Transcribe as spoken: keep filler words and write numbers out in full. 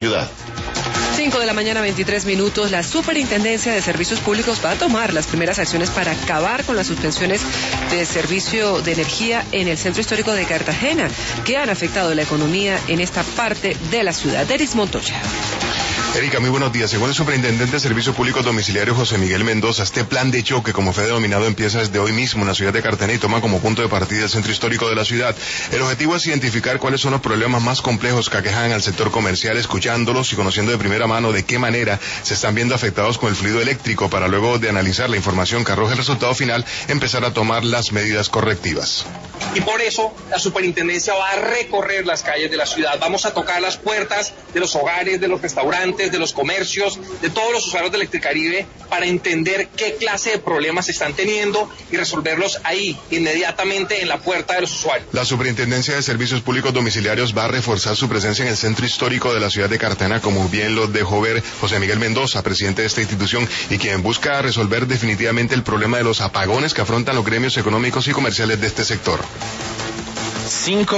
ciudad. cinco de la mañana, veintitrés minutos. La Superintendencia de Servicios Públicos va a tomar las primeras acciones para acabar con las suspensiones de servicio de energía en el centro histórico de Cartagena, que han afectado la economía en esta parte de la ciudad. Deris Montoya. Erika, muy buenos días. Según el superintendente de Servicios Públicos Domiciliarios, José Miguel Mendoza, este plan de choque, como fue denominado, empieza desde hoy mismo en la ciudad de Cartagena y toma como punto de partida el centro histórico de la ciudad. El objetivo es identificar cuáles son los problemas más complejos que aquejan al sector comercial, escuchándolos y conociendo de primera mano de qué manera se están viendo afectados con el fluido eléctrico, para luego de analizar la información que arroja el resultado final, empezar a tomar las medidas correctivas. Y por eso la superintendencia va a recorrer las calles de la ciudad. Vamos a tocar las puertas de los hogares, de los restaurantes, de los comercios, de todos los usuarios de Electricaribe, para entender qué clase de problemas están teniendo y resolverlos ahí, inmediatamente en la puerta de los usuarios. La Superintendencia de Servicios Públicos Domiciliarios va a reforzar su presencia en el centro histórico de la ciudad de Cartagena, como bien lo dejó ver José Miguel Mendoza, presidente de esta institución, y quien busca resolver definitivamente el problema de los apagones que afrontan los gremios económicos y comerciales de este sector. Cinco